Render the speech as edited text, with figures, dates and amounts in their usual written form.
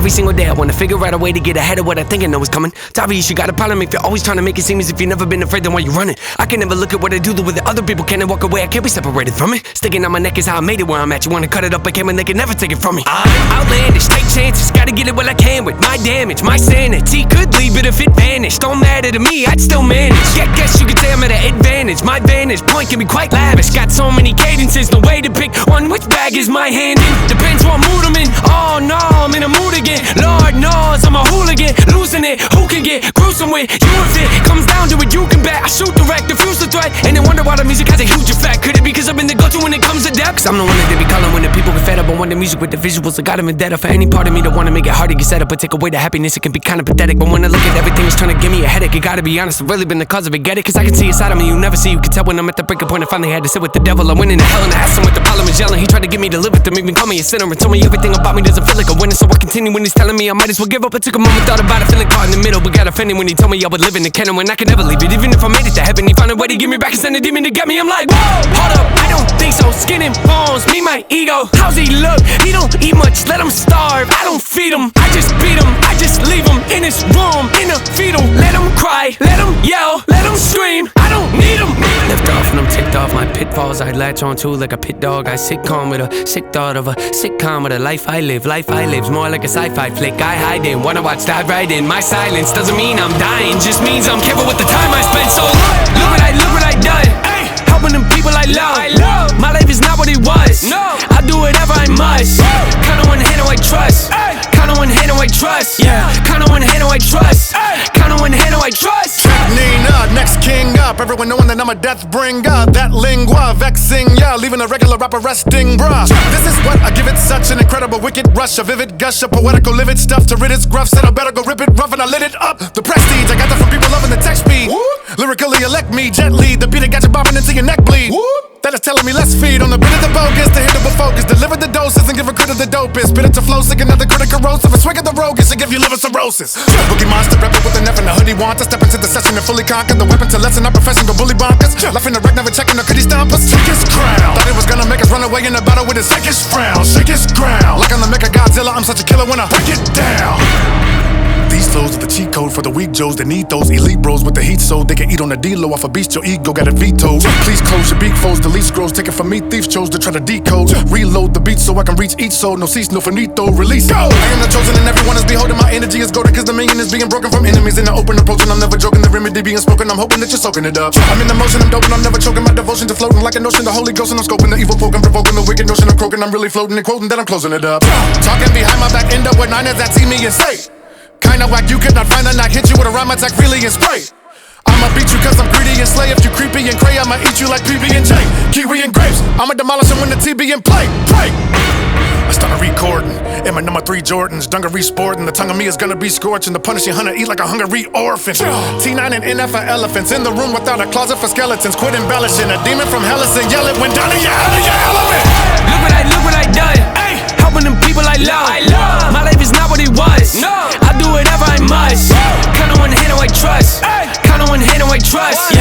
every single day I wanna figure out a way to get ahead of what I think I know is coming. It's obvious you got a problem if you're always trying to make it seem as if you've never been afraid, then why you running? I can never look at what I do the way that other people can and walk away. I can't be separated from it. Sticking on my neck is how I made it where I'm at. You wanna cut it up, I can, and they can never take it from me. I'm outlandish, take chances, gotta get it while I can with my damage. My sanity could leave it if it vanished. Don't matter to me, I'd still manage. Yeah, guess you could say I'm at an advantage. My vantage point can be quite lavish. Got so many cadences, no way to pick one. Which bag is my hand in? Depends what mood I'm in. Oh no, I'm in a mood again. Lord knows I'm a hooligan, losing it. Who can get gruesome with you if it comes down to it? You can bet I shoot direct, diffuse the threat, and then wonder why the music has a huge effect. Could it be because I've been the go-to when it comes to depth? Cause I'm the one that they be calling when the people get fed up. I want the music with the visuals, I got them in debt. For any part of me that wanna make it hard to get set up, but take away the happiness, it can be kinda pathetic. But when I look at everything, it's trying to give me a headache. You gotta be honest, it's really been the cause of it, get it? Cause I can see a side of me you never see. You can tell when I'm at the breaking point. I finally had to sit with the devil. I'm winning the hell and I asked him what the problem is yelling. He tried to get me to live with him, even call me a sinner, and told me everything about me doesn't feel like a winner. So I continue when he's telling me I might as well give up. I took a moment, thought about it, feeling caught in the middle, but got offended when he told me I would live in the kennel when I could never leave it. Even if I made it to heaven, he found a way to give me back and send a demon to get me. I'm like, whoa, hold up, I don't think so. Skin and bones, me, my ego. How's he look? He don't eat much, let him starve. I don't feed him, I just beat him. I just leave him in his room, in a fetal. Let him cry, let him yell, let him scream. I don't need him. Lift off and I'm ticked off my pitfalls. I latch on to like a pit dog. I sitcom with a sick thought of a sitcom with a life I live. Life I live's more like a sci-fi flick. I hide in, wanna watch, dive right in. My silence doesn't mean I'm dying, just means I'm careful with the time I spend. So look what I done. Helping them people I love. My life is not what it was. I do whatever I must. Kinda wanna handle I trust. Kinda wanna handle I trust. Yeah. Kinda wanna handle I trust. Kinda wanna handle I trust. Track Nina, next king up. Everyone knowing that I'm a death bringer. That lingua vexing ya, leaving a regular rapper resting, bruh. This is what I give it, such an incredible wicked rush, a vivid gush, a poetical livid stuff to rid its gruff. Said I better go rip it rough and I lit it up. The prestige I got that from people loving the text speed. Lyrically elect me gently. The beat that got you bobbing into your neck bleed. That is telling me let's feed on the bit of the bogus, the hit with focus. Deliver the doses and give a credit the dopest. Spit it to flow, sick another critic corrosive. A swig of the roguish and give you liver cirrhosis. Boogie monster, rap it with an F and a hoodie want to step into the session and fully conquer the weapon to lessen our profession, go bully bonkers. Left in the wreck, never checking, or could he stomp us? Take his crown. Thought it was gonna make us run away in a battle with his sickest frown. Shake his ground. Like I'm the Mecha Godzilla, I'm such a killer when I break it down. These flows are the cheat code for the weak Joes that need those elite bros with the heat so they can eat on the D-low off a beast. Your ego got it vetoed. Please close your beak foes, delete scrolls, take it from me. Thief chose to try to decode. Reload the beat so I can reach each soul. No cease, no finito, release. Go! I am the chosen and everyone is beholding. My energy is golden cause the million is being broken from enemies in the open approach. And I'm never joking, the remedy being spoken. I'm hoping that you're soaking it up. I'm in the motion, I'm doping, I'm never choking. My devotion to floating like an ocean. The Holy Ghost and I'm scoping the evil poking, provoking the wicked notion. I'm croaking, I'm really floating and quoting that I'm closing it up. Talking behind my back, end up with niners that see me and say, kinda whack, you could not find a knock. Hit you with a rhyme attack, really and spray. I'ma beat you cause I'm greedy and slay. If you creepy and cray, I'ma eat you like PB&J, kiwi and grapes. I'ma demolish them when the TB and play. I started recording in my number 3 Jordans, dungaree sporting. The tongue of me is gonna be scorching. The punishing hunter eat like a hungry orphan. T9 and NF for elephants in the room without a closet for skeletons. Quit embellishing. A demon from Hellas and yell it when down in your element. Look what I done. Helping them people I love. My life is not what it was. I do whatever I must. Kinda wanna handle I trust. Kinda wanna handle I trust.